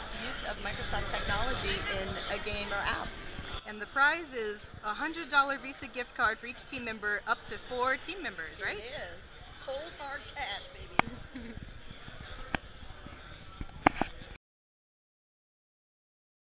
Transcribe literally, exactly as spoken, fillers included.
best use of Microsoft technology in a game or app. And the prize is a one hundred dollars Visa gift card for each team member, up to four team members, right? It is. Cold hard cash, baby.